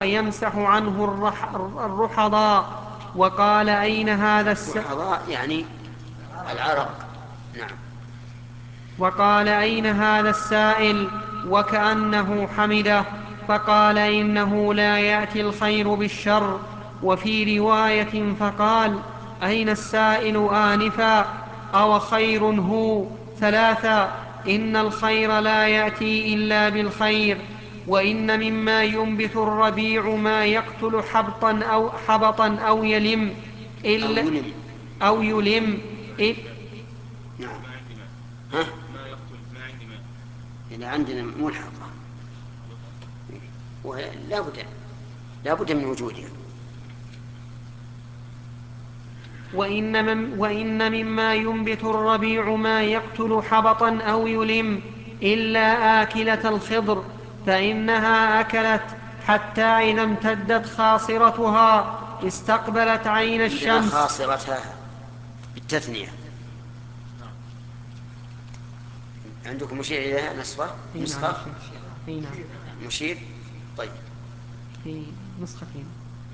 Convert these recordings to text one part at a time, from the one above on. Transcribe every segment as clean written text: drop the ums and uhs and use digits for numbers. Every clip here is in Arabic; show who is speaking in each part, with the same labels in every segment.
Speaker 1: يمسح عنه الرحضاء. وقال أين هذا
Speaker 2: الرحضاء يعني العرق. نعم.
Speaker 1: وقال أين هذا السائل وكأنه حمده، فقال إنه لا يأتي الخير بالشر. وفي رواية فقال أين السائل آنفا أو خير هو ثلاثا، إن الخير لا يأتي إلا بالخير. وإن مما ينبت الربيع ما يقتل حبطا أو يلم
Speaker 2: أو
Speaker 1: إلا
Speaker 2: يلم.
Speaker 1: أو يلم
Speaker 2: نعم. ها؟ إذا عندنا ملحقة لا بد من وجودها.
Speaker 1: وإن مما ينبت الربيع ما يقتل حبطا أو يلم إلا آكلة الخضر، فإنها أكلت حتى إذا امتدت خاصرتها استقبلت عين
Speaker 2: عندنا
Speaker 1: الشمس.
Speaker 2: خاصرتها بالتثنية. عندكم مشير إليها نسخة مشير. طيب.
Speaker 1: في نسختين.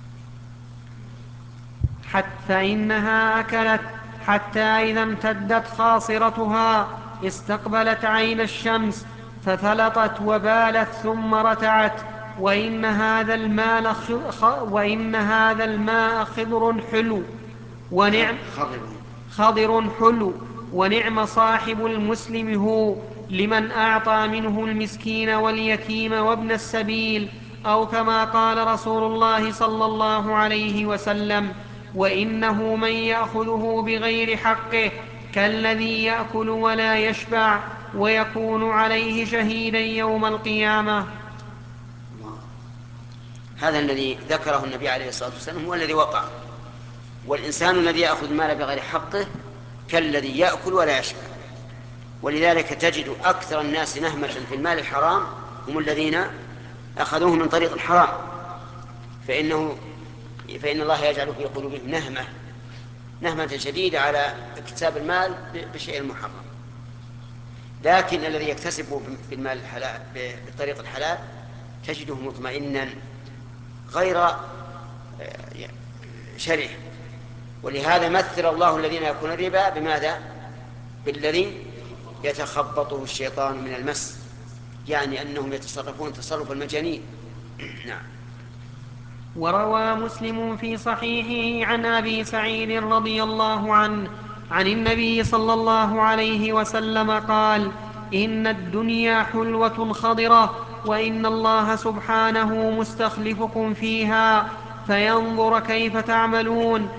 Speaker 1: فإنها أكلت حتى إذا امتدت خاصرتها استقبلت عين الشمس فثلطت وبالت ثم رتعت. وإن هذا الماء خضر حلو ونعم صاحب المسلم هو لمن أعطى منه المسكين واليتيم وابن السبيل، أو كما قال رسول الله صلى الله عليه وسلم: وإنه من يأخذه بغير حقه كالذي يأكل ولا يشبع ويكون عليه شهيدا يوم القيامة.
Speaker 2: هذا الذي ذكره النبي عليه الصلاة والسلام هو الذي وقع. والإنسان الذي يأخذ المال بغير حقه كالذي يأكل ولا يشبع. ولذلك تجد أكثر الناس نهمة في المال الحرام هم الذين أخذوه من طريق الحرام، فإن الله يجعل في قلوبهم نهمة شديدة على اكتساب المال بشيء محرم. لكن الذي يكتسبه في المال الحلال بطريق الحلال تجده مطمئنا غير شرح. ولهذا مثل الله الذين يأكلون الربا بماذا؟ بالذي يتخبطه الشيطان من المس، يعني أنهم يتصرفون تصرف المجانين. نعم.
Speaker 1: وروى مسلم في صحيحه عن أبي سعيد رضي الله عنه عن النبي صلى الله عليه وسلم قال: إن الدنيا حلوة خضرة، وإن الله سبحانه مستخلفكم فيها فينظر كيف تعملون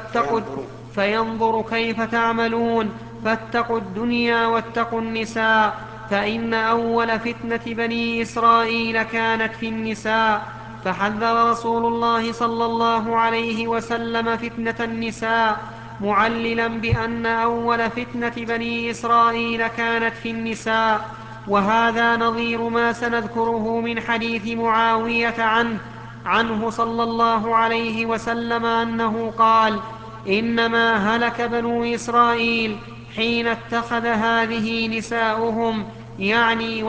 Speaker 1: فاتقوا الدنيا واتقوا النساء، فإن أول فتنة بني إسرائيل كانت في النساء. فحذر رسول الله صلى الله عليه وسلم فتنة النساء، معللا بأن أول فتنة بني إسرائيل كانت في النساء. وهذا نظير ما سنذكره من حديث معاوية عنه صلى الله عليه وسلم أنه قال: إنما هلك بنو إسرائيل حين اتخذ هذه نساؤهم، يعني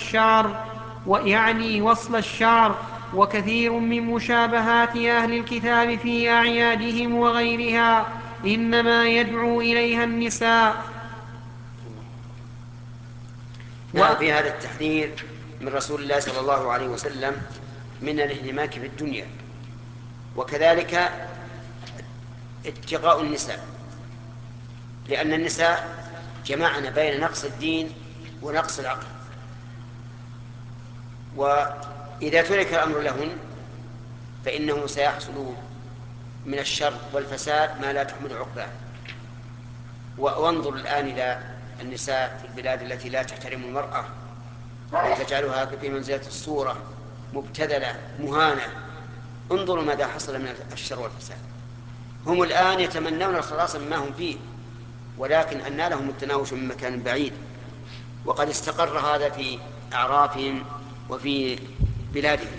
Speaker 1: وصل الشعر. وكثير من مشابهات أهل الكتاب في أعيادهم وغيرها إنما يدعو إليها النساء.
Speaker 2: في هذا التحذير من رسول الله صلى الله عليه وسلم من الانهماك في الدنيا، وكذلك اتقاء النساء، لأن النساء جمعن بين نقص الدين ونقص العقل، وإذا ترك الأمر لهن فإنه سيحصل من الشر والفساد ما لا تحمل عقباه. وانظر الآن إلى النساء في البلاد التي لا تحترم المرأة وتجعلها في منزلة الصورة، مبتذلة مهانة. انظروا ماذا حصل من الشر والفساد. هم الآن يتمنون الخلاص مما هم فيه، ولكن أنى لهم التناوش من مكان بعيد، وقد استقر هذا في أعرافهم وفي بلادهم.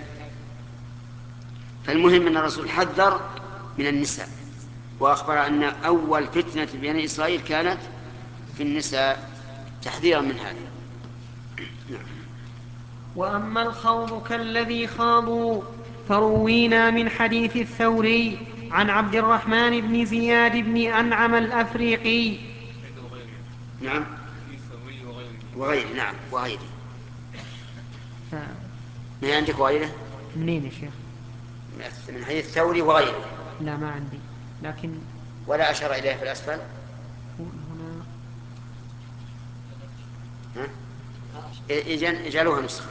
Speaker 2: فالمهم أن الرسول حذر من النساء، وأخبر أن أول فتنة بني إسرائيل كانت في النساء، تحذيرا من هذا.
Speaker 1: وأما الخوض كالذي خاضوا فروينا من حديث الثوري عن عبد الرحمن بن زياد بن أنعم الأفريقي.
Speaker 2: نعم وغيره. نعم وغيره. من عندك وغيره؟
Speaker 1: منين يا شيخ؟
Speaker 2: من حديث الثوري وغيره.
Speaker 1: لا ما عندي، لكن
Speaker 2: ولا أشار إليه في الأسفل
Speaker 1: هنا.
Speaker 2: اجعلوها نسخة.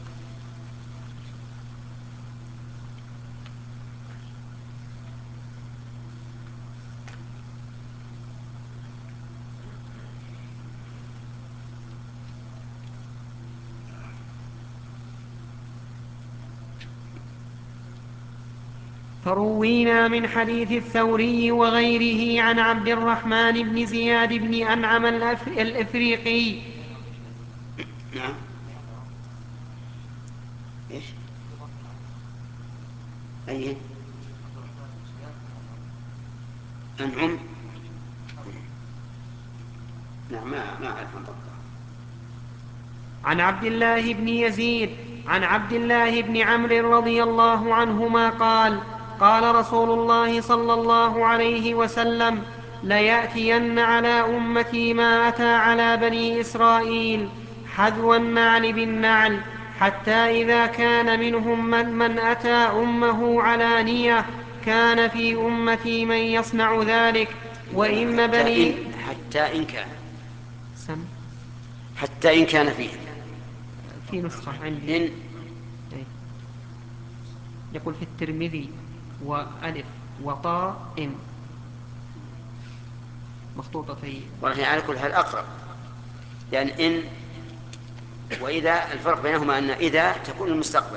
Speaker 1: فروينا من حديث الثوري وغيره عن عبد الرحمن بن زياد بن أنعم الأفريقي.
Speaker 2: نعم. إيش؟ أيه؟ أنعم. نعم ما أعرف عن ضبطه.
Speaker 1: عن عبد الله بن يزيد عن عبد الله بن عمرو رضي الله عنهما قال: قال رسول الله صلى الله عليه وسلم: ليأتين على أمتي ما أتى على بني إسرائيل حذو النعل بالنعل، حتى إذا كان منهم من أتى أمه علانية كان في أمتي من يصنع ذلك، وإن بني
Speaker 2: حتى إن كان فيه
Speaker 1: في نسخة عندي
Speaker 2: إن
Speaker 1: يقول في الترمذي وألف وطاء إن مخطوطتين.
Speaker 2: والله على كل حال أقرب، لأن إن وإذا الفرق بينهما أن إذا تكون المستقبل،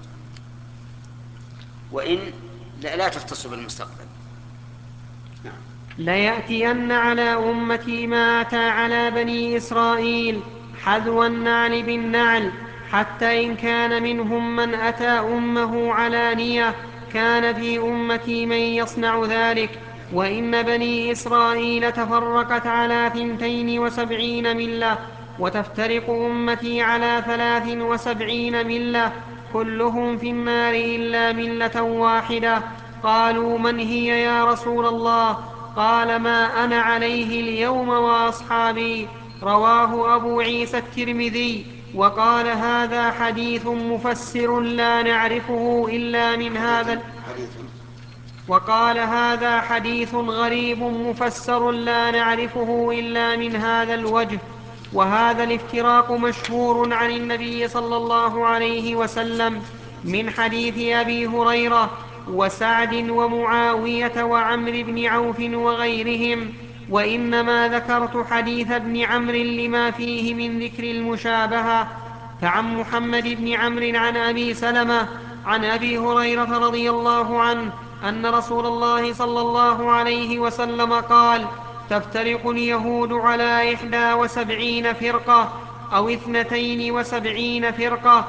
Speaker 2: وإن لا تختص بالمستقبل. نعم.
Speaker 1: ليأتين على أمتي ما أتى على بني إسرائيل حذو النعل بالنعل، حتى إن كان منهم من أتى أمه علانية كان في أمتي من يصنع ذلك، وإن بني إسرائيل تفرقت على 72 ملة، وتفترق أمتي على 73 ملة، كلهم في النار إلا ملة واحدة. قالوا: من هي يا رسول الله؟ قال: ما أنا عليه اليوم وأصحابي. رواه أبو عيسى الترمذي وقال: هذا حديث مفسر لا نعرفه إلا من هذا وقال: هذا حديث غريب مفسر لا نعرفه إلا من هذا الوجه. وهذا الافتراق مشهور عن النبي صلى الله عليه وسلم من حديث أبي هريرة وسعد ومعاوية وعمرو بن عوف وغيرهم، وإنما ذكرت حديث ابن عمرو لما فيه من ذكر المشابهة. فعن محمد بن عمرو عن أبي سلمة عن أبي هريرة رضي الله عنه أن رسول الله صلى الله عليه وسلم قال: تفترق اليهود على 71 فرقة أو 72 فرقة.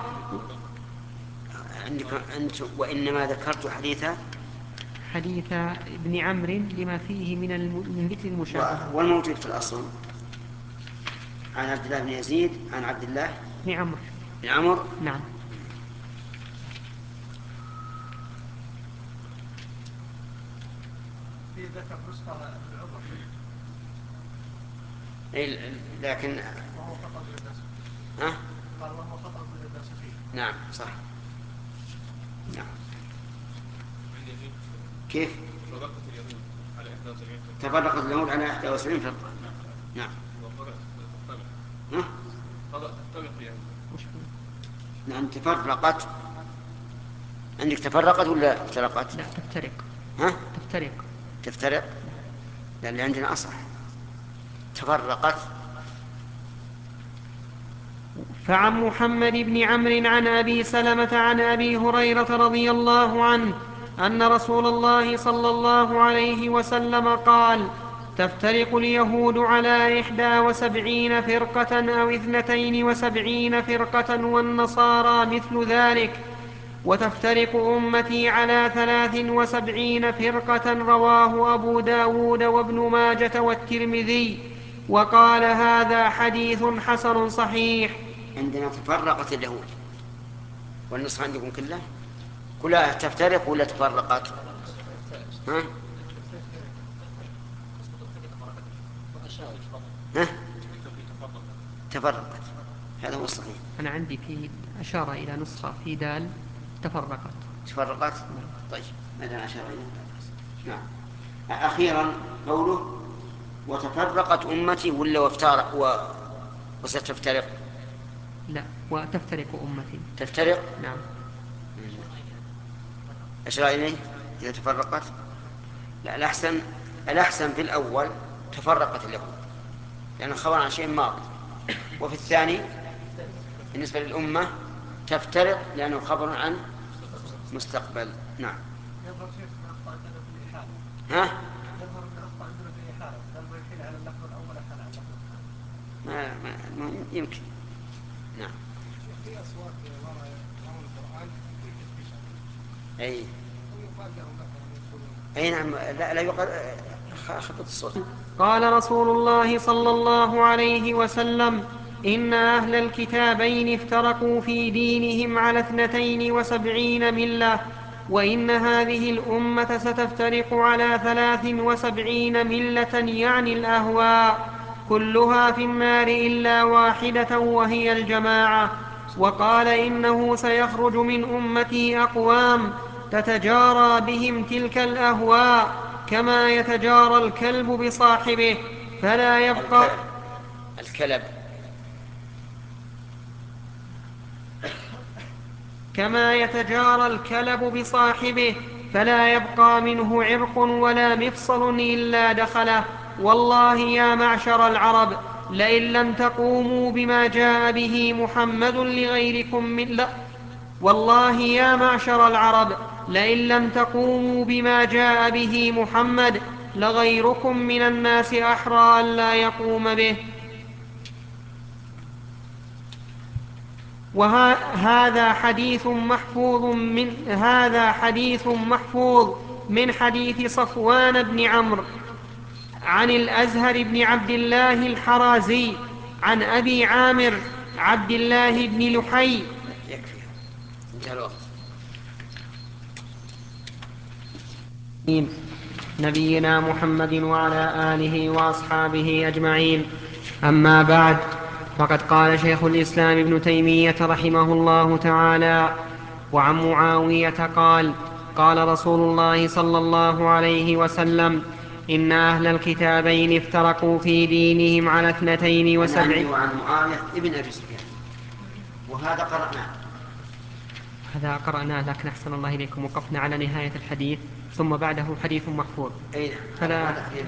Speaker 2: أنت وإنما ذكرت
Speaker 1: حديث ابن عمرو لما فيه من ذكر المشابهة.
Speaker 2: والموجود في الأصل عن عبد الله بن يزيد عن عبد الله
Speaker 1: بن
Speaker 2: عمرو.
Speaker 1: نعم.
Speaker 3: في ذكر نسخة ابن عمر
Speaker 2: لكن
Speaker 3: وهو خطأ من الناس. قال وهو خطأ من الناس فيه.
Speaker 2: نعم صح. نعم. كيف؟ تفرقت اليهود على 71 فرقة. نعم. نعم تفرقت. عندك تفرقت ولا افترقت؟
Speaker 1: لا تفترق.
Speaker 2: تفترق. لأن عندنا أصح تفرقت.
Speaker 1: فعن محمد بن عمرو عن أبي سلمة عن أبي هريرة رضي الله عنه أن رسول الله صلى الله عليه وسلم قال: تفترق اليهود على 71 فرقة أو 72 فرقة والنصارى مثل ذلك، وتفترق أمتي على 73 فرقة. رواه أبو داود وابن ماجة والترمذي وقال: هذا حديث حسن صحيح.
Speaker 2: عندنا تفرقت اليهود، والنصر عندكم كلها تفترق ولا تفرقت؟ ها؟ ها؟ تفرقت، هذا هو الصحيح.
Speaker 1: أنا عندي في أشار إلى نسخة في دال تفرقت.
Speaker 2: تفرقت؟ طيب ما دام أشار إليه. نعم. أخيرا قوله وتفرقت أمتي ولا وستفترق؟
Speaker 1: لا، وتفترق أمتي.
Speaker 2: تفترق؟
Speaker 1: نعم.
Speaker 2: أشار إليه إذا تفرقت. لا، الأحسن في الأول تفرقت اليهود لأنه خبر عن شيء ماضي، وفي الثاني بالنسبة للأمة تفترق لأنه خبر عن مستقبل. نعم.
Speaker 3: يظهر شيخ من أخطأ عندنا في الإحالة.
Speaker 2: ها؟
Speaker 3: يظهر من أخطأ عندنا في الإحالة، بدل ما يحيل على اللفظ الأول أحال على اللفظ الثاني.
Speaker 2: يمكن. نعم.
Speaker 3: في أصوات ورا القرآن في تشبيه.
Speaker 2: أي.
Speaker 3: ويقال لهم مثلا يقولون.
Speaker 2: أي نعم. لا يقال. خفض الصوت.
Speaker 1: قال رسول الله صلى الله عليه وسلم: إن أهل الكتابين افترقوا في دينهم على 72 ملة، وإن هذه الأمة ستفترق على 73 ملة، يعني الأهواء، كلها في النار إلا واحدة وهي الجماعة. وقال: إنه سيخرج من أمتي أقوام تتجارى بهم تلك الأهواء كما يتجارى الكلب بصاحبه فلا يبقى
Speaker 2: الكلب
Speaker 1: كما يتجارى الكلب بصاحبه فلا يبقى منه عرق ولا مفصل إلا دخله. والله يا معشر العرب، لئن لم تقوموا بما جاء به محمد لغيركم من والله يا معشر العرب، لئن لم تقوموا بما جاء به محمد لغيركم من الناس أحرى أن لا يقوم به. وهذا حديث محفوظ من حديث صفوان بن عمرو عن الأزهر بن عبد الله الحرازي عن أبي عامر عبد الله بن لحي.
Speaker 2: يكفي، انتهى الوقت.
Speaker 1: نبينا محمد وعلى آله وأصحابه أجمعين. أما بعد، فقد قال شيخ الإسلام ابن تيمية رحمه الله تعالى: وعن معاوية قال: قال رسول الله صلى الله عليه وسلم: إن أهل الكتابين افترقوا في دينهم على 72.
Speaker 2: وعن معاوية ابن أبي سفيان، وهذا قرأناه.
Speaker 1: هذا قرأناه، لكن أحسن الله إليكم وقفنا على نهاية الحديث ثم بعده حديث محفوظ.
Speaker 2: أي
Speaker 1: فلا
Speaker 2: هذا حديث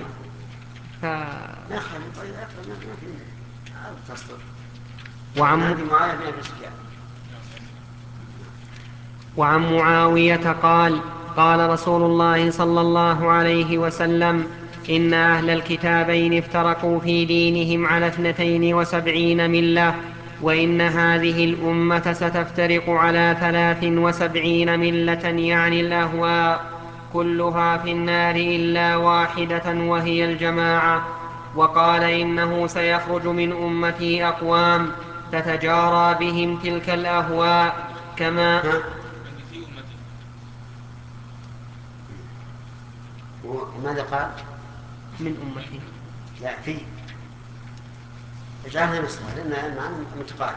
Speaker 1: وعن معاوية قال: قال رسول الله صلى الله عليه وسلم: إن أهل الكتابين افترقوا في دينهم على 72 ملة، وإن هذه الأمة ستفترق على 73 ملة، يعني الأهواء، كلها في النار إلا واحدة وهي الجماعة. وقال: إنه سيخرج من أمتي أقوام تتجارى بهم تلك الأهواء كما
Speaker 2: وماذا قال؟
Speaker 1: من أمتي.
Speaker 2: لا، في اجعلها نسخة لأن المعنى متقارب.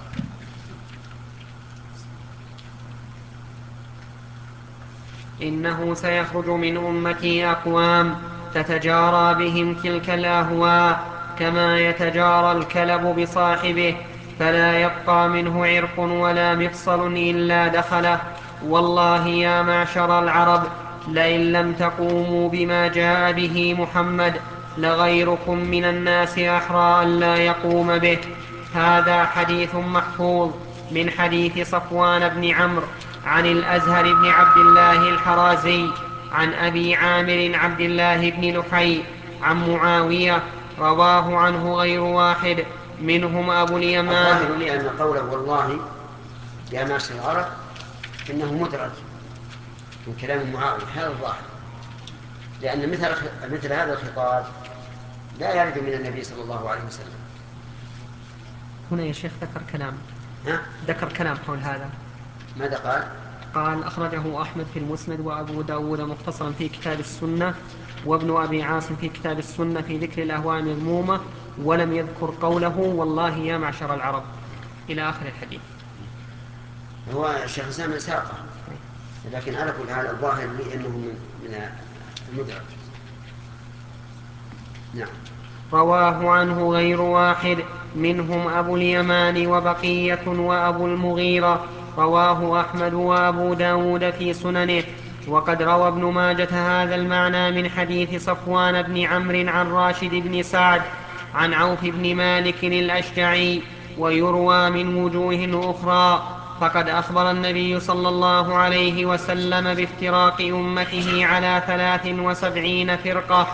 Speaker 1: إنه سيخرج من أمتي أقوام تتجارى بهم تلك الأهواء كما يتجارى الكلب بصاحبه فلا يبقى منه عرق ولا مفصل إلا دخله. والله يا معشر العرب، لئن لم تقوموا بما جاء به محمد لغيركم من الناس أحرى أن لا يقوم به. هذا حديث محفوظ من حديث صفوان بن عمرو عن الأزهر بن عبد الله الحرازي عن أبي عامر عبد الله بن لحي عن معاوية، رواه عنه غير واحد، منهم أبو اليمان.
Speaker 2: الظاهر لي أن قوله والله يا معشر العرب إنه مدرج من كلام معاوية، هذا الظاهر، لأن مثل هذا الخطاب لا يرد من النبي صلى الله عليه وسلم.
Speaker 1: هنا يا شيخ ذكر كلام حول هذا.
Speaker 2: ماذا قال؟
Speaker 1: قال أخرجه أحمد في المسند وأبو داود مختصرا في كتاب السنة وابن أبي عاصم في كتاب السنة في ذكر الأهواء المذمومة ولم يذكر قوله والله يا معشر العرب إلى آخر الحديث.
Speaker 2: هو الشيخ الإسلام ساقه، لكن على كل حال الظاهر لي أنه من المدرج. نعم.
Speaker 1: رواه عنه غير واحد منهم أبو اليمان وبقية وأبو المغيرة. رواه أحمد وأبو داود في سننه. وقد روى ابن ماجة هذا المعنى من حديث صفوان بن عمرو عن راشد بن سعد عن عوف بن مالك الأشجعي، ويروى من وجوه أخرى. فقد أخبر النبي صلى الله عليه وسلم بافتراق أمته على 73 فرقة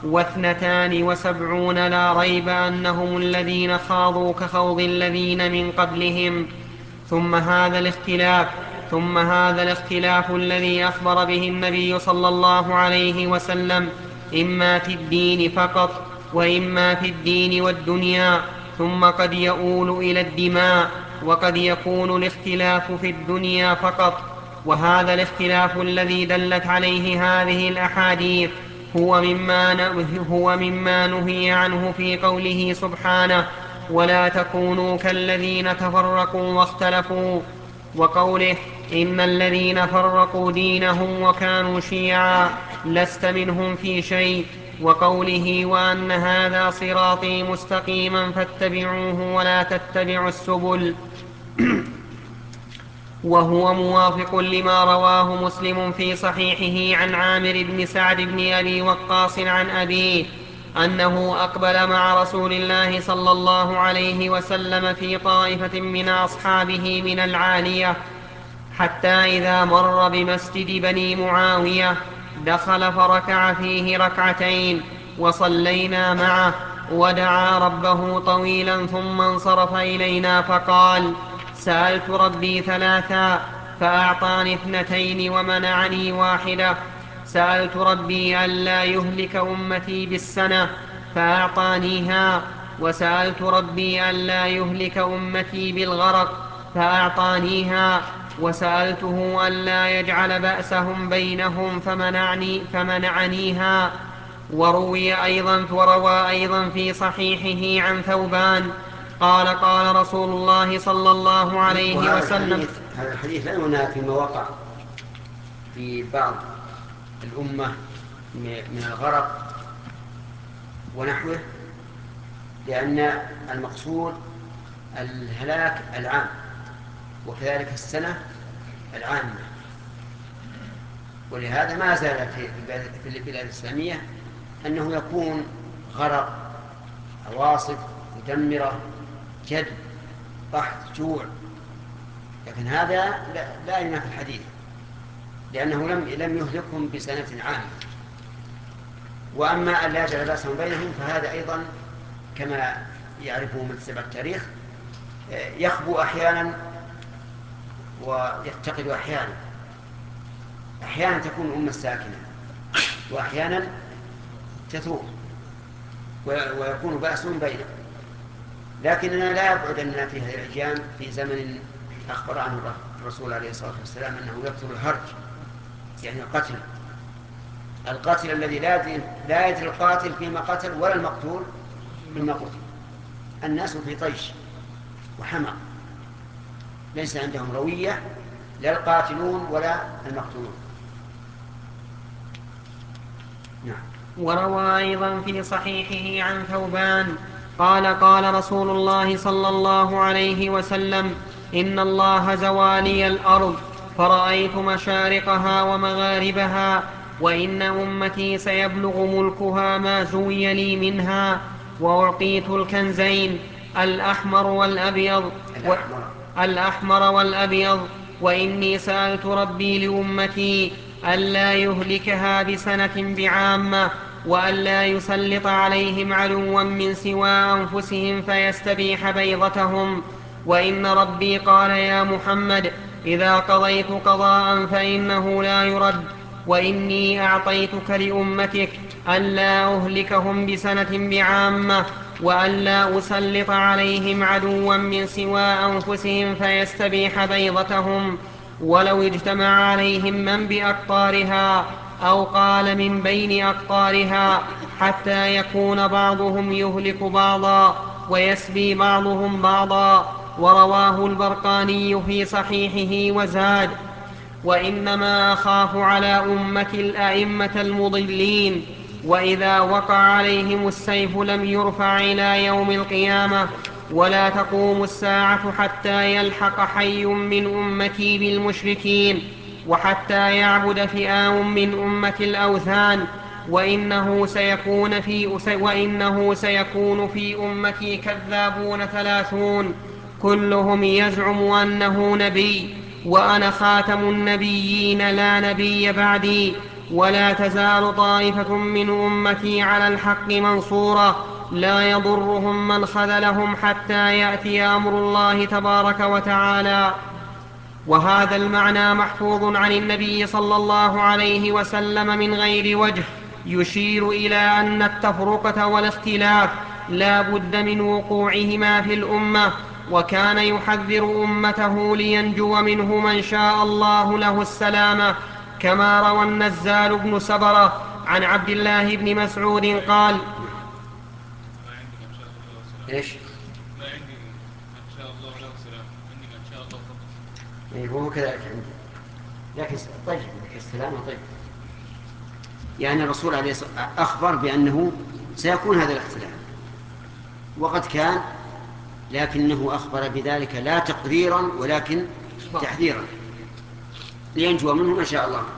Speaker 1: و72 لا ريب أنهم الذين خاضوا كخوض الذين من قبلهم. ثم هذا الاختلاف الذي أخبر به النبي صلى الله عليه وسلم إما في الدين فقط وإما في الدين والدنيا، ثم قد يؤول إلى الدماء، وقد يكون الاختلاف في الدنيا فقط. وهذا الاختلاف الذي دلت عليه هذه الأحاديث هو مما نهي عنه في قوله سبحانه ولا تكونوا كالذين تفرقوا واختلفوا، وقوله إن الذين فرقوا دينهم وكانوا شيعا لست منهم في شيء، وقوله وأن هذا صراطي مستقيما فاتبعوه ولا تتبعوا السبل وهو موافق لما رواه مسلم في صحيحه عن عامر بن سعد بن أبي وقاص عن أبيه أنه أقبل مع رسول الله صلى الله عليه وسلم في طائفة من أصحابه من العالية، حتى إذا مر بمسجد بني معاوية دخل فركع فيه ركعتين وصلينا معه ودعا ربه طويلا ثم انصرف إلينا فقال سألت ربي ثلاثا فأعطاني 2 ومنعني 1. سألت ربي ألا يهلك أمتي بالسنة فأعطانيها، وسألت ربي ألا يهلك أمتي بالغرق فأعطانيها، وسألته ألا يجعل بأسهم بينهم فمنعنيها. وروى أيضا في صحيحه عن ثوبان قال قال رسول الله صلى الله عليه وسلم.
Speaker 2: هذا الحديث لا ينافي ما وقع في بعض الأمة من الغرق ونحوه، لأن المقصود الهلاك العام وكذلك السنة العامة. ولهذا ما زال في البلاد الإسلامية أنه يكون غرق، عواصف مدمرة، جد، قحط، جوع، لكن هذا لا ينافي الحديث، لأنه لم يهلكهم بسنة عامة. وأما أن لا يجعل بأسهم بينهم فهذا أيضا كما يعرفه من تتبع التاريخ يخبو أحيانا ويفتقد أحيانا. أحيانا تكون الأمة ساكنة وأحيانا تثور ويكون بأسهم بينهم. لكننا لا يبعد أننا في هذه الأيام في زمن أخبر عنه الرسول عليه الصلاة والسلام أنه يكثر الهرج، يعني القاتل الذي لا يدري القاتل فيما قتل ولا المقتول فيما قتل. الناس في طيش وحمق، ليس عندهم روية، لا القاتلون ولا المقتولون. نعم.
Speaker 1: وروى أيضا في صحيحه عن ثوبان قال قال رسول الله صلى الله عليه وسلم إن الله زوالي الأرض فرأيت مشارقها ومغاربها، وإن أمتي سيبلغ ملكها ما زوي لي منها، وأعطيت الكنزين الأحمر والأبيض، وإني سألت ربي لأمتي ألا يهلكها بسنة بعامة، وألا يسلط عليهم عدوا من سوى أنفسهم فيستبيح بيضتهم. وإن ربي قال يا محمد إذا قضيت قضاء فإنه لا يرد، وإني أعطيتك لأمتك ألا أهلكهم بسنة بعامة، وألا أسلط عليهم عدوا من سوى أنفسهم فيستبيح بيضتهم. ولو اجتمع عليهم من بأقطارها أو قال من بين أقطارها حتى يكون بعضهم يهلك بعضا ويسبي بعضهم بعضا. ورواه البرقاني في صحيحه وزاد: وإنما أخاف على أمة الأئمة المضلين، وإذا وقع عليهم السيف لم يرفع إلى يوم القيامة، ولا تقوم الساعة حتى يلحق حي من أمتي بالمشركين، وحتى يعبد فئام من أمة الأوثان. وإنه سيكون في أمتي كذابون 30 كلهم يزعم أنه نبي، وأنا خاتم النبيين لا نبي بعدي. ولا تزال طائفة من أمتي على الحق منصورة لا يضرهم من خذلهم حتى يأتي أمر الله تبارك وتعالى. وهذا المعنى محفوظ عن النبي صلى الله عليه وسلم من غير وجه، يشير إلى أن التفرقة والاختلاف لا بد من وقوعهما في الأمة، وكان يحذر أمته لينجو منه من شاء الله له السلامة، كما روى النزال بن سبرة عن عبد الله بن مسعود قال:
Speaker 2: إيش؟
Speaker 4: ما عندي من شاء الله له سلام، عندي من شاء الله فقط.
Speaker 2: إيه هو كذلك عندي، لكن طيب السلام طيب. يعني الرسول عليه الصلاة والسلام أخبر بأنه سيكون هذا الاختلاف، وقد كان، لكنه أخبر بذلك لا تقريرا ولكن تحذيرا لينجو منه ما شاء الله.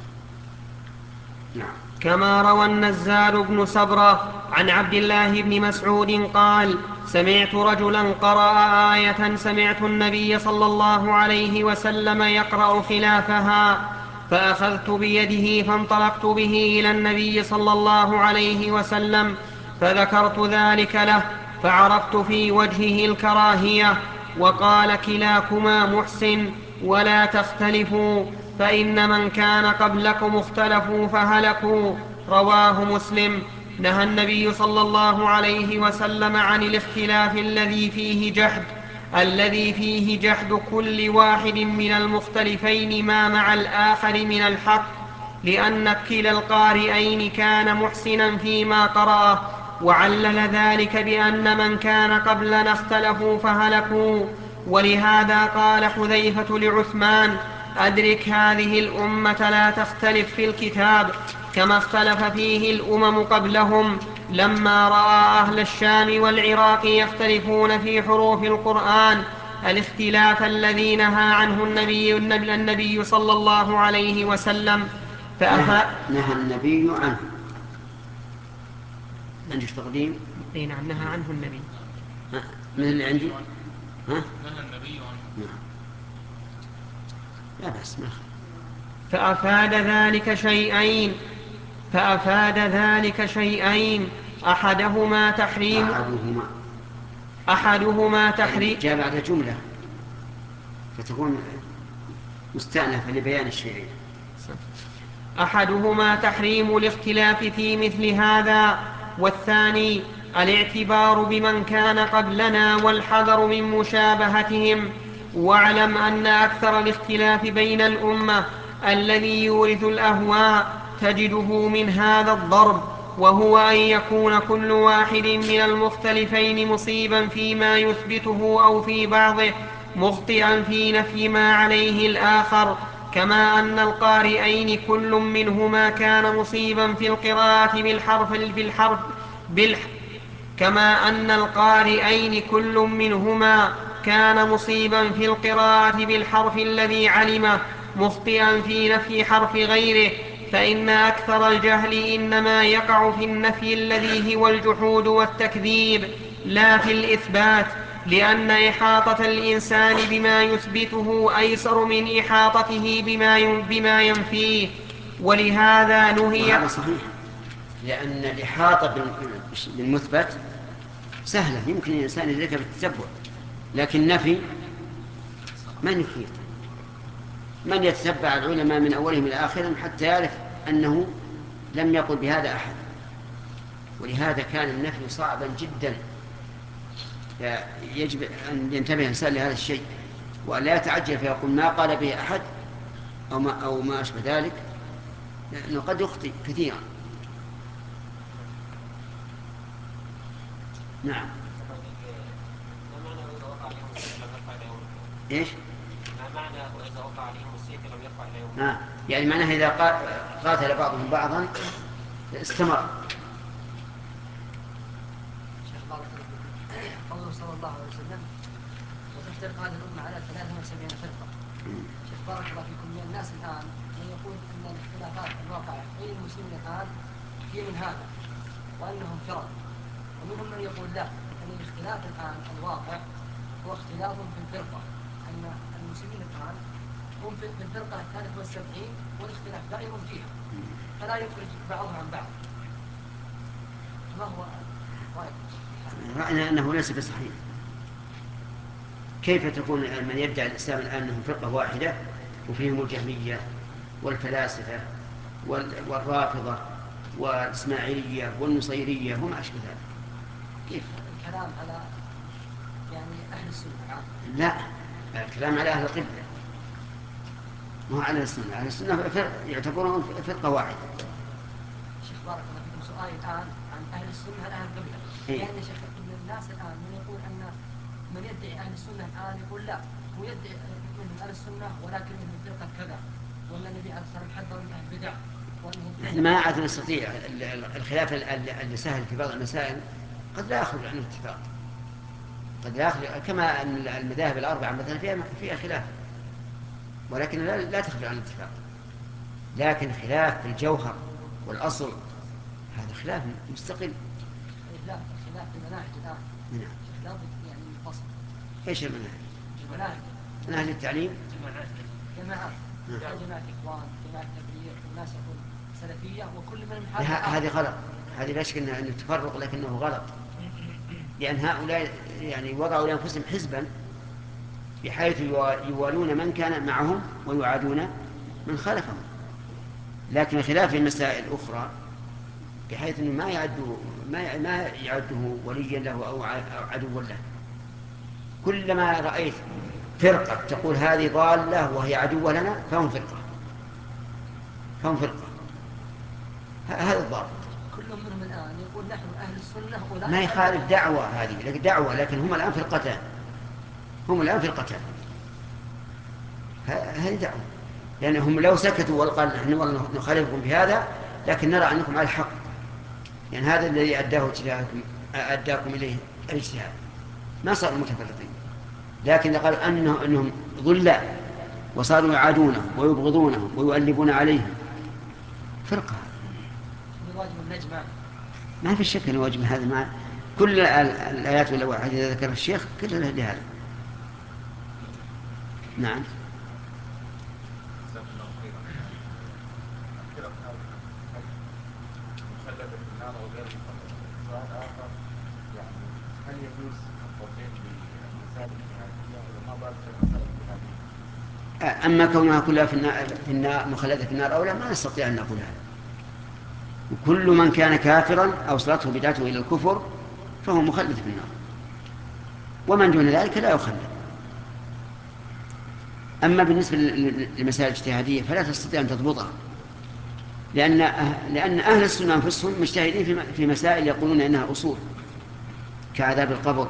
Speaker 2: نعم.
Speaker 1: كما روى النزال بن سبرة عن عبد الله بن مسعود قال: سمعت رجلا قرأ آية سمعت النبي صلى الله عليه وسلم يقرأ خلافها، فأخذت بيده فانطلقت به إلى النبي صلى الله عليه وسلم فذكرت ذلك له، فعرفت في وجهه الكراهية، وقال: كلاكما محسن ولا تختلفوا، فإن من كان قبلكم اختلفوا فهلكوا. رواه مسلم. نهى النبي صلى الله عليه وسلم عن الاختلاف الذي فيه جحد كل واحد من المختلفين ما مع الآخر من الحق، لأن كلا القارئين كان محسنا فيما قرأه، وعلل ذلك بأن من كان قبلنا اختلفوا فهلكوا. ولهذا قال حذيفة لعثمان: أدرك هذه الأمة لا تختلف في الكتاب كما اختلف فيه الأمم قبلهم، لما رأى أهل الشام والعراق يختلفون في حروف القرآن الاختلاف الذي نهى عنه النبي صلى الله عليه وسلم.
Speaker 2: نهى النبي عنه. عندك تقديم؟
Speaker 1: نعم، نهى عنه النبي.
Speaker 2: من اللي عندي؟
Speaker 4: نهى النبي عنه.
Speaker 2: نعم. لا بأس.
Speaker 1: فأفاد ذلك شيئين: أحدهما تحريم
Speaker 2: جاء بعد جملة فتكون مستأنفة لبيان الشيئين.
Speaker 1: أحدهما تحريم الاختلاف في مثل هذا، والثاني الاعتبار بمن كان قبلنا والحذر من مشابهتهم. واعلم أن أكثر الاختلاف بين الأمة الذي يورث الأهواء تجده من هذا الضرب، وهو أن يكون كل واحد من المختلفين مصيبا فيما يثبته أو في بعضه، مخطئا في نفي ما عليه الآخر، كما أن القارئين كل منهما كان مصيبا في القراءة بالحرف الذي علمه، مخطئا في نفي حرف غيره. فإن أكثر الجهل إنما يقع في النفي الذي هو الجحود والتكذيب، لا في الإثبات، لأن إحاطة الإنسان بما يثبته أيسر من إحاطته بما ينفيه، ولهذا نهي.
Speaker 2: وهذا صحيح، لأن الإحاطة بالمثبت سهلة، يمكن الإنسان يدركها بالتتبع، لكن النفي من يحيط؟ من يتتبع العلماء من أولهم إلى آخرهم حتى يعرف أنه لم يقل بهذا أحد. ولهذا كان النفي صعبا جدا، يجب أن ينتبه الإنسان لهذا الشيء وأن لا يتعجل فيقول ما قال به أحد أو ما أشبه ذلك، لأنه قد يخطئ كثيرا. نعم.
Speaker 3: ما معنى وإذا وقع عليهم السيف لم يرفع إلى يوم القيامة؟
Speaker 2: إيش؟
Speaker 3: ما معنى وإذا وقع عليهم السيف لم يرفع إلى يوم القيامة؟
Speaker 2: يعني معناها إذا قاتل بعضهم بعضا استمر.
Speaker 5: شيخ بارك الله فيكم. قوله صلى الله عليه وسلم وتفترق هذه الأمة على 73 فرقة. شيخ بارك الله فيكم، من الناس الآن من يقول أن الاختلافات الواقعة بين المسلمين الآن هي من هذا وأنهم فرق، ومنهم من يقول لا، أن الاختلاف الآن الواقع هو اختلاف في الفرقة، أن المسلمين الآن هم في الفرقة 73 والاختلاف دائر فيها فلا يخرج بعضها عن بعض. ما هو رأيك؟
Speaker 2: رأينا أنه ليس بصحيح. كيف تكون من يدعي الإسلام الآن أنهم فرقة واحدة وفيهم الجهمية والفلاسفة والرافضة والإسماعيلية والنصيرية وما أشبه ذلك؟ كيف؟
Speaker 5: الكلام على يعني أهل السنة.
Speaker 2: لا، الكلام على أهل القبلة، مو على السنة. أهل السنة يعتبرون فرقة واحدة.
Speaker 5: شيخ بارك الله فيكم، سؤالي الآن عن أهل السنة أهل القبلة. يعني شيخ ابن الناس الآن من يقول أن من يدعي أهل السنة الآن يقول لا، هو يدعي من أهل السنة ولكن من فرقة كذا، وأن النبي عليه الصلاة والسلام حذر من أهل البدع.
Speaker 2: نحن ما عاد نستطيع الخلاف اللي سهل في بعض المسائل قد لا يخرج عن الاتفاق، قد لا يخرج، كما أن المذاهب الأربعة مثلا فيها خلاف، ولكن لا تخرج عن الاتفاق. لكن خلاف في الجوهر والأصل هذا خلاف مستقل.
Speaker 5: لا، خلاف في المناهج الآن.
Speaker 2: نعم.
Speaker 5: خلاف يعني فصل.
Speaker 2: ايش المناهج؟
Speaker 5: المناهج.
Speaker 2: مناهج التعليم.
Speaker 5: جماعات. جماعة إخوان، جماعة تبليغ، وناس يقول سلفية، وكل من
Speaker 2: هذه غلط. هذه لا شك أنه تفرق، لكنه غلط، لأن هؤلاء يعني وضعوا لأنفسهم حزبا بحيث يوالون من كان معهم ويعادون من خالفهم. لكن خلاف المسائل الأخرى بحيث أنه ما يعده وليا له أو عدوا له. كلما رأيت فرقة تقول هذه ضالة وهي عدوة لنا فهم فرقة، هذا الضابط.
Speaker 5: كل منهم الآن يقول نحن أهل السنة ولا
Speaker 2: ما يخالف دعوة، هذه دعوة، لكن هم الآن فرقتان، هذه دعوة، لأنهم لو سكتوا وقال نحن نخالفكم بهذا لكن نرى أنكم على الحق، يعني هذا الذي أداكم إليه الاجتهاد، ما صاروا متفرقين. لكن قال أنهم ضلاء وصاروا يعادونهم ويبغضونهم ويؤلبون عليهم، فرقة.
Speaker 5: واجب النجمة.
Speaker 2: ما في شك أن واجب هذا، مع كل الآيات والأحاديث التي ذكرها الشيخ كلها لهذا. نعم.
Speaker 6: هل يجوز التوضيح بالمسائل الاجتهادية ولا ما بعد المسائل الاجتهادية؟
Speaker 2: أما كونها كلها في النار مخلدة في النار أو لا، ما نستطيع أن نقول هذا. وكل من كان كافرا أوصلته بدعته إلى الكفر فهو مخلد في النار، ومن دون ذلك لا يخلد. أما بالنسبة للمسائل الاجتهادية فلا تستطيع أن تضبطها، لأن أهل السنة أنفسهم مجتهدين في مسائل يقولون إنها أصول، كعذاب القبر،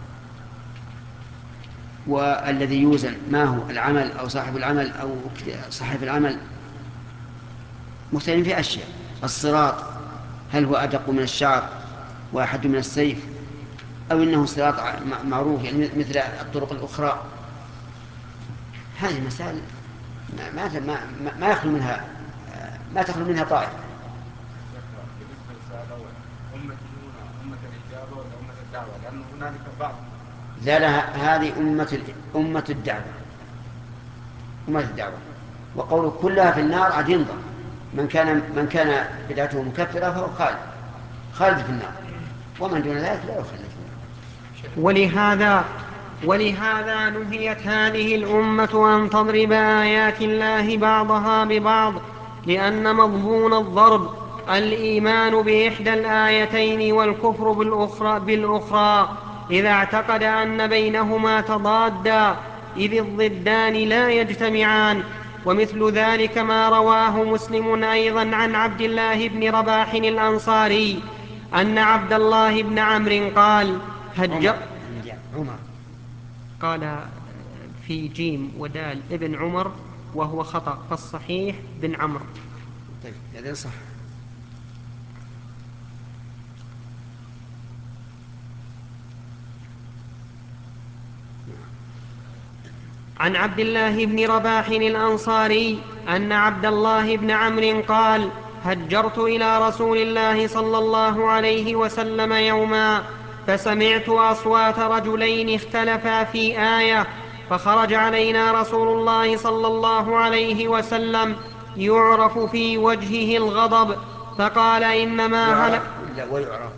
Speaker 2: والذي يوزن ما هو العمل أو صاحب العمل أو صاحب العمل، مختلفين في أشياء. الصراط هل هو أدق من الشعر وأحد من السيف، أو إنه صراط معروف يعني مثل الطرق الأخرى. هذه مسائل ما يخلو منها، ما تخلو منها طائفة.
Speaker 6: بالنسبة للسؤال الأول، أمة هنا أمة الإجابة ولا أمة الدعوة؟ لأن هنالك بعض.
Speaker 2: لا، هذه أمة الدعوة، أمة الدعوة. وقوله كلها في النار عاد ينظر، من كان بدعته مكفرة فهو خالد في النار، ومن دون ذلك لا يخلد.
Speaker 1: ولهذا نهيت هذه الأمة أن تضرب آيات الله بعضها ببعض، لأن مضمون الضرب الإيمان بإحدى الآيتين والكفر بالأخرى إذا اعتقد أن بينهما تضادا، إذ الضدان لا يجتمعان، ومثل ذلك ما رواه مسلم أيضا عن عبد الله بن رباح الأنصاري أن عبد الله بن عمرو قال
Speaker 2: عمر
Speaker 1: قال في جيم ودال ابن عمر وهو خطأ، فالصحيح بن عمرو.
Speaker 2: طيب هذا صح.
Speaker 1: عن عبد الله بن رباح الأنصاري أن عبد الله بن عمرو قال هجرت إلى رسول الله صلى الله عليه وسلم يوما فسمعت أصوات رجلين اختلفا في آية، فخرج علينا رسول الله صلى الله عليه وسلم يعرف في وجهه الغضب فقال إنما هلك
Speaker 2: ويعرف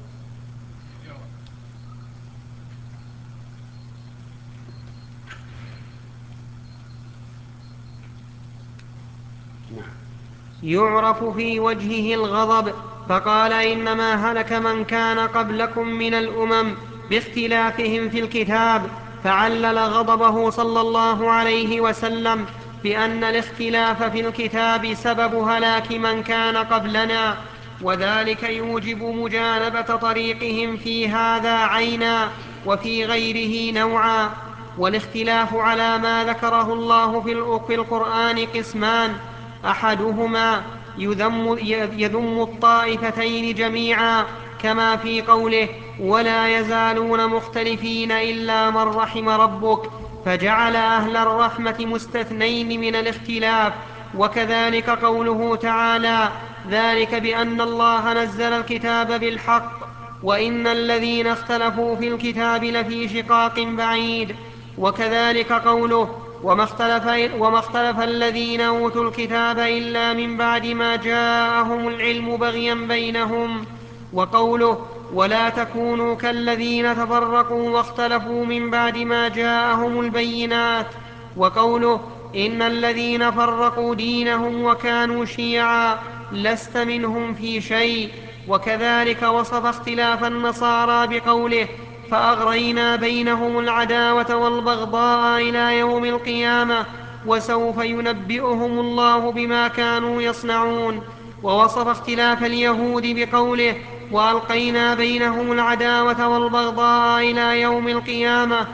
Speaker 1: يعرف في وجهه الغضب فقال إنما هلك من كان قبلكم من الأمم باختلافهم في الكتاب، فعلل غضبه صلى الله عليه وسلم بأن الاختلاف في الكتاب سبب هلاك من كان قبلنا، وذلك يوجب مجانبة طريقهم في هذا عينا وفي غيره نوعا. والاختلاف على ما ذكره الله في القرآن قسمان: أحدهما يذم الطائفتين جميعا كما في قوله ولا يزالون مختلفين إلا من رحم ربك، فجعل أهل الرحمة مستثنين من الاختلاف. وكذلك قوله تعالى ذلك بأن الله نزل الكتاب بالحق وإن الذين اختلفوا في الكتاب لفي شقاق بعيد. وكذلك قوله وما اختلف الذين أوتوا الكتاب إلا من بعد ما جاءهم العلم بغيا بينهم. وقوله ولا تكونوا كالذين تفرقوا واختلفوا من بعد ما جاءهم البينات. وقوله إن الذين فرقوا دينهم وكانوا شيعا لست منهم في شيء. وكذلك وصف اختلاف النصارى بقوله فأغرينا بينهم العداوة والبغضاء إلى يوم القيامة وسوف ينبئهم الله بما كانوا يصنعون. ووصف اختلاف اليهود بقوله وألقينا بينهم العداوة والبغضاء إلى يوم القيامة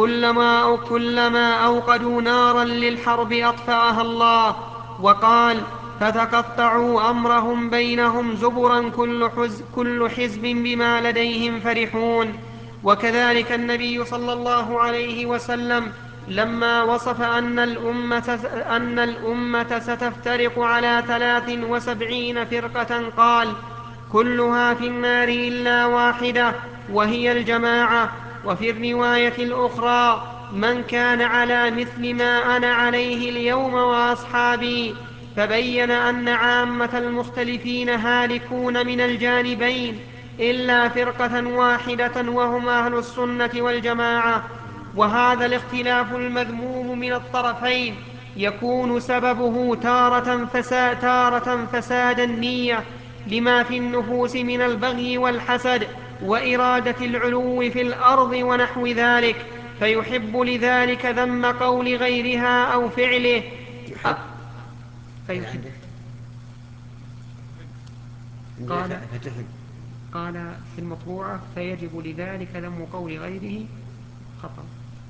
Speaker 1: كلما أوقدوا نارا للحرب أطفأها الله. وقال فتقطعوا أمرهم بينهم زبرا كل حزب بما لديهم فرحون. وكذلك النبي صلى الله عليه وسلم لما وصف أن الأمة ستفترق على 73 فرقة قال كلها في النار إلا واحدة وهي الجماعة. وفي الرواية الأخرى من كان على مثل ما أنا عليه اليوم وأصحابي، فبين أن عامة المختلفين هالكون من الجانبين إلا فرقة واحدة وهم أهل السنة والجماعة. وهذا الاختلاف المذموم من الطرفين يكون سببه تارة فساد النية لما في النفوس من البغي والحسد وإرادة العلو في الأرض ونحو ذلك، فيحب لذلك ذم قول غيرها أو فعله. قال في المطبوعة فيجب لذلك ذم قول غيره خطأ.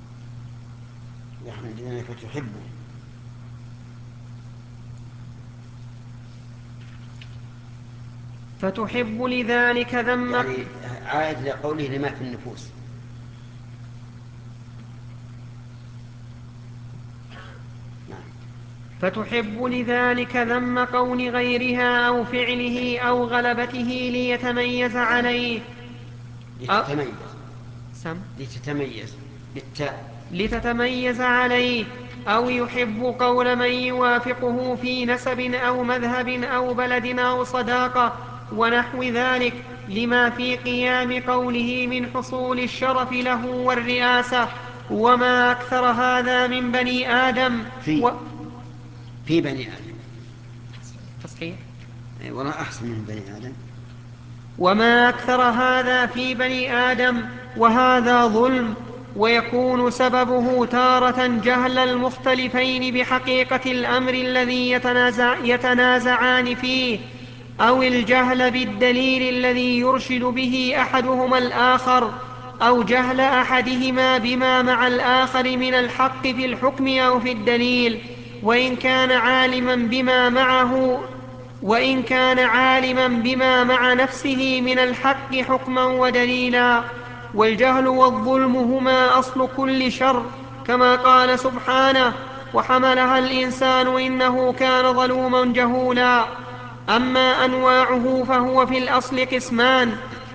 Speaker 2: يعني لذلك فتحبه
Speaker 1: فتحب لذلك ذم
Speaker 2: يعني عائد لقوله لما في النفوس.
Speaker 1: فتحب لذلك ذم قول غيرها أو فعله أو غلبته ليتميز عليه لتتميز عليه، أو يحب قول من يوافقه في نسب أو مذهب أو بلد أو صداقة ونحو ذلك لما في قيام قوله من حصول الشرف له والرئاسة. وما أكثر هذا من بني آدم
Speaker 2: في بني آدم
Speaker 1: تصحيح
Speaker 2: والله أحسن من بني آدم.
Speaker 1: وما أكثر هذا في بني آدم وهذا ظلم. ويكون سببه تارة جهل المختلفين بحقيقة الأمر الذي يتنازعان فيه، أو الجهل بالدليل الذي يرشد به أحدهما الآخر، أو جهل أحدهما بما مع الآخر من الحق في الحكم أو في الدليل، وإن كان عالما بما مع نفسه من الحق حكما ودليلا. والجهل والظلم هما أصل كل شر، كما قال سبحانه: وحملها الإنسان إنه كان ظلوما جهولا. أما أنواعه فهو في الأصل قسمان.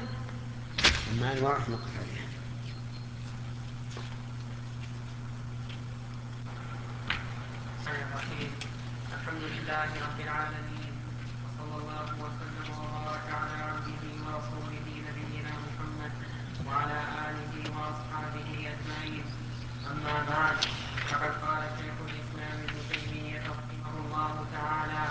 Speaker 7: الحمد لله رب العالمين، وصلى الله وسلم وبارك على عبده ورسوله نبينا محمد وعلى آله وأصحابه أجمعين. أما بعد، فقد قال شيخ الإسلام ابن تيمية رحمه الله تعالى: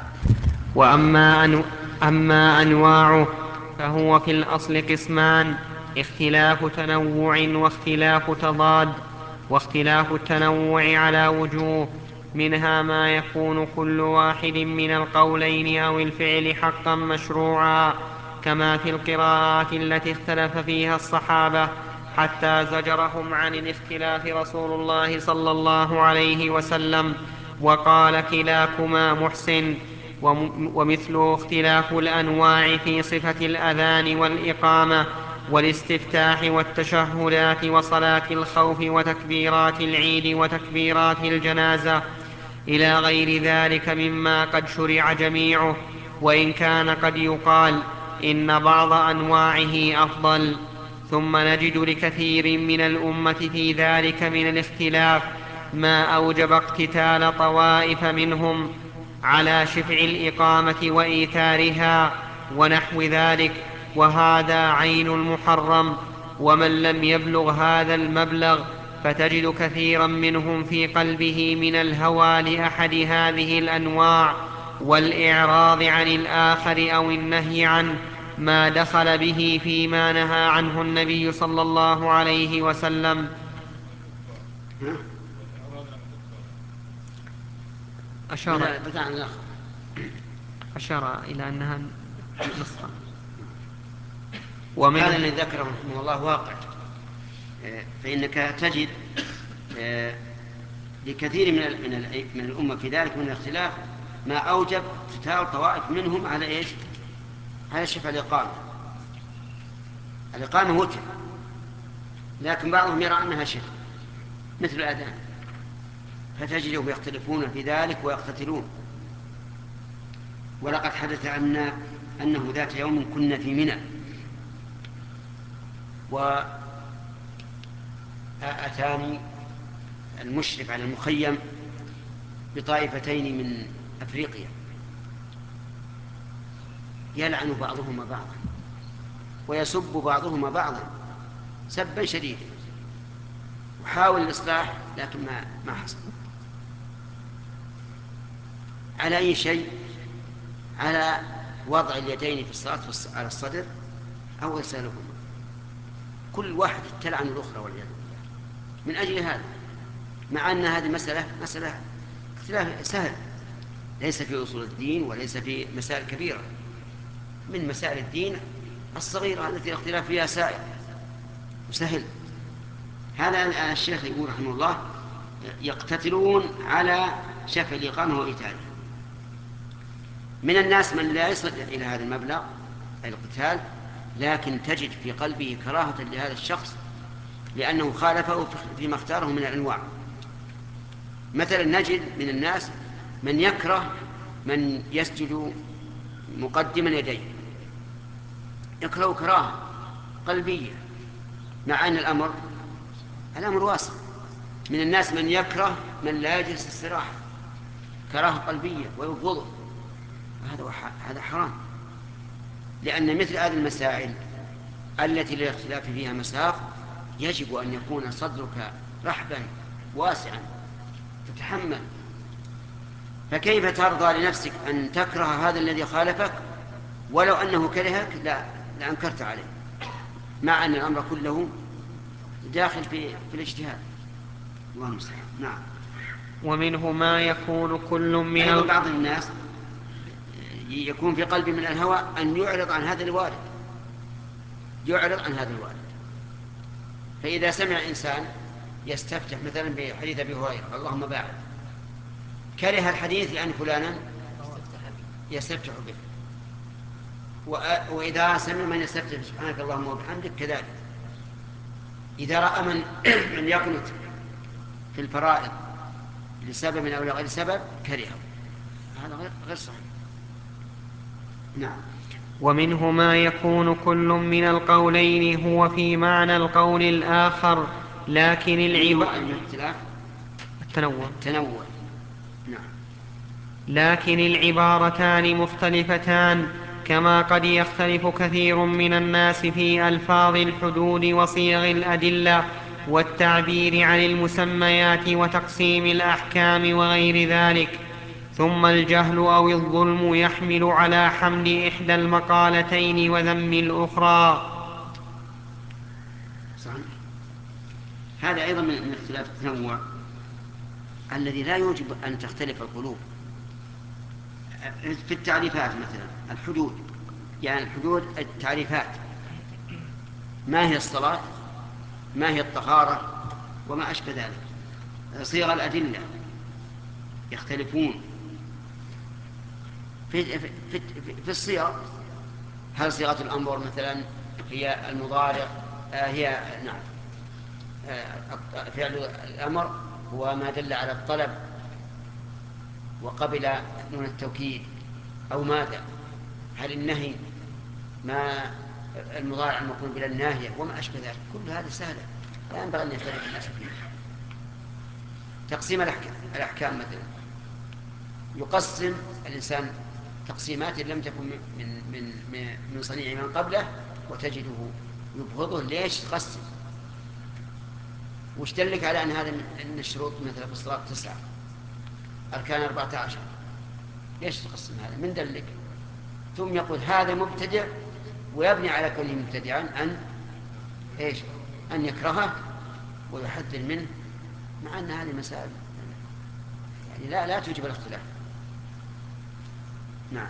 Speaker 1: أما أنواعه فهو في الأصل قسمان: اختلاف تنوع واختلاف تضاد. واختلاف التنوع على وجوه: منها ما يكون كل واحد من القولين أو الفعل حقا مشروعا، كما في القراءات التي اختلف فيها الصحابة حتى زجرهم عن الاختلاف رسول الله صلى الله عليه وسلم وقال: كلاكما محسن. ومثله اختلاف الأنواع في صفة الأذان والإقامة والاستفتاح والتشهدات وصلاة الخوف وتكبيرات العيد وتكبيرات الجنازة إلى غير ذلك مما قد شرع جميعه، وإن كان قد يقال إن بعض أنواعه أفضل. ثم نجد لكثير من الأمة في ذلك من الاختلاف ما أوجب اقتتال طوائف منهم على شفع الإقامة وإيثارها ونحو ذلك، وهذا عين المحرم. ومن لم يبلغ هذا المبلغ فتجد كثيرا منهم في قلبه من الهوى لأحد هذه الأنواع والإعراض عن الآخر أو النهي عنه ما دخل به فيما نهى عنه النبي صلى الله عليه وسلم. أشار إلى أنها نصفا.
Speaker 2: هذا الذي ذكره رحمه الله واقع، فإنك تجد لكثير من الأمة في ذلك من الاختلاف ما أوجب اقتتال طوائف منهم على إيش؟ على شفع الإقامة. الإقامة وتر، لكن بعضهم يرى أنها شفع مثل الأذان، فتجدهم يختلفون في ذلك ويقتتلون. ولقد حدث أنه ذات يوم كنا في منى، وأتاني المشرف على المخيم بطائفتين من أفريقيا يلعن بعضهما بعضا ويسب بعضهما بعضا سبا شديدا، وحاول الإصلاح لكن ما حصل. على أي شيء؟ على وضع اليدين في الصلاة على الصدر أو إرسالهما، كل واحد تلعن الأخرى والعياذ بالله من أجل هذا، مع أن هذه مسألة اختلاف سهل، ليس في أصول الدين وليس في مسائل كبيرة، من مسائل الدين الصغيرة التي الاختلاف فيها سائر وسهل. هذا الشيخ يقول رحمه الله: يقتتلون على شفع الإقامة وإيتاره. من الناس من لا يصل إلى هذا المبلغ القتال، لكن تجد في قلبه كراهة لهذا الشخص لأنه خالفه فيما اختاره من الأنواع. مثلا نجد من الناس من يكره من يسجد مقدما يديه، يكره كراهة قلبية، مع أن الأمر واسع. من الناس من يكره من لا يجلس استراحة، كراهة قلبية ويبغضه، هذا حرام. لأن مثل هذه المسائل التي للاختلاف فيها مساق يجب أن يكون صدرك رحبا واسعا تتحمل. فكيف ترضى لنفسك أن تكره هذا الذي خالفك ولو أنه كرهك لأنكرت عليه، مع أن الأمر كله داخل في الاجتهاد. الله المستعان. نعم.
Speaker 1: ومنه ما يكون كل من
Speaker 2: أيضا بعض الناس يكون في قلبه من الهوى أن يعرض عن هذا الوارد، يعرض عن هذا الوارد. فإذا سمع إنسان يستفتح مثلا بحديث أبي هريرة اللهم باعد، كره الحديث لأن فلانا يستفتح به. وإذا سمع من يستفتح سبحانك اللهم وبحمدك كذلك. إذا رأى من يقنط في الفرائض لسبب أو لغير سبب كرهه، هذا غير صحيح. نعم.
Speaker 1: ومنه ما يكون كل من القولين هو في معنى القول الآخر، لكن
Speaker 2: التنوع. نعم.
Speaker 1: لكن العبارتان مختلفتان، كما قد يختلف كثير من الناس في ألفاظ الحدود وصيغ الأدلة والتعبير عن المسميات وتقسيم الأحكام وغير ذلك. ثم الجهل أو الظلم يحمل على حمد إحدى المقالتين وذم الأخرى.
Speaker 2: صحيح. هذا أيضا من اختلاف التنوع الذي لا يوجب أن تختلف القلوب. في التعريفات مثلا الحدود، يعني الحدود التعريفات، ما هي الصلاة، ما هي الطهارة، وما أشبه ذلك. صيغ الأدلة يختلفون في الصيغ. هل صيغة الأمر مثلا هي المضارع، هي نعم فعل الأمر هو ما دل على الطلب وقبل نون التوكيد، أو ماذا؟ هل النهي ما المضارع المقرون بلا الناهية وما أشبه ذلك. كل هذه سهلة لا ينبغي أن يختلف الناس فيها. تقسيم الأحكام مثلا يقسم الإنسان تقسيمات لم تكن من صنيع من قبله وتجده يبغضه. ليش تقسم؟ وش دلك على أن هذا من الشروط مثلا في الصلاة 9 أركان 14؟ ليش تقسم هذا؟ من دلك؟ ثم يقول هذا مبتدع ويبني على كونه مبتدعا أن يكرهه ويحذر منه، مع أن هذه مسائل يعني لا توجب الاختلاف. نعم.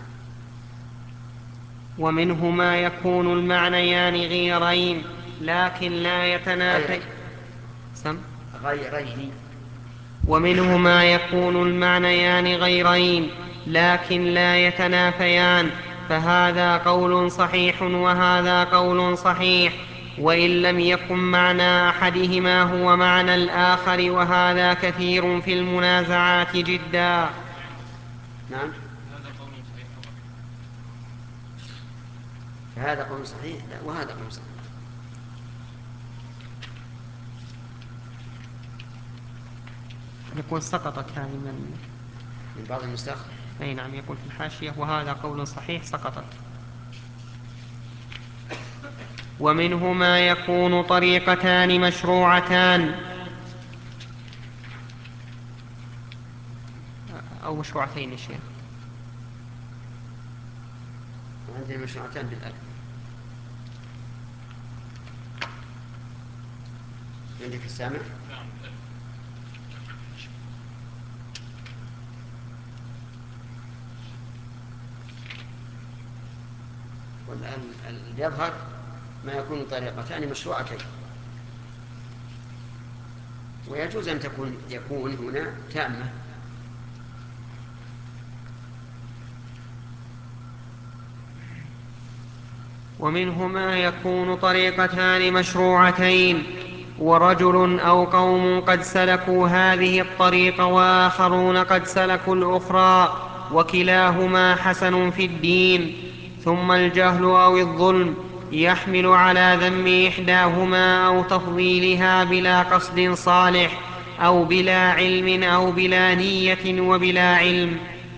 Speaker 1: ومنه ما يكون المعنيان غيرين لكن لا يتنافيان. ومنه ما يكون المعنيان غيرين لكن لا يتنافيان، فهذا قول صحيح وهذا قول صحيح، وإن لم يكن معنى أحدهما هو معنى الآخر، وهذا كثير في المنازعات جدا.
Speaker 2: نعم. فهذا قول صحيح وهذا قول صحيح.
Speaker 1: يقول سقطت هذه
Speaker 2: من بعض النسخ.
Speaker 1: أي نعم، يقول في الحاشية وهذا قول صحيح سقطت. ومنه ما يكون طريقتان مشروعتان أو مشروعتين يا شيخ.
Speaker 2: وعندنا مشروعتان بالألف. عندك السامع؟ والآن يظهر ما يكون طريقتان مشروعتين، ويجوز أن يكون هنا تامة.
Speaker 1: ومنه ما يكون طريقتان مشروعتين، ورجل أو قوم قد سلكوا هذه الطريق وآخرون قد سلكوا الأخرى، وكلاهما حسن في الدين. ثم الجهل أو الظلم يحمل على ذم إحداهما أو تفضيلها بلا قصد صالح، أو بلا علم أو بلا نية وبلا علم.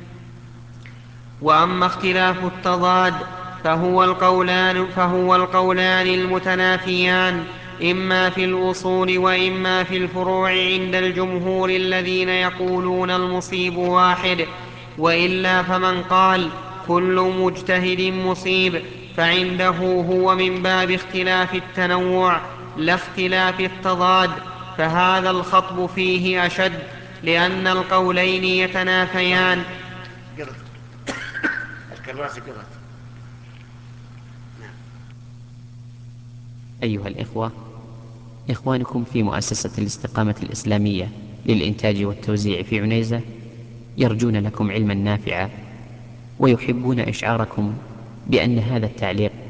Speaker 1: وأما اختلاف التضاد فهو القولان المتنافيان، إما في الأصول وإما في الفروع عند الجمهور الذين يقولون المصيب واحد، وإلا فمن قال كل مجتهد مصيب فعنده هو من باب اختلاف التنوع، لا اختلاف التضاد، فهذا الخطب فيه أشد، لأن القولين يتنافيان.
Speaker 8: أيها الإخوة، إخوانكم في مؤسسة الاستقامة الإسلامية للإنتاج والتوزيع في عنيزة يرجون لكم علما نافعا، ويحبون إشعاركم بأن هذا التعليق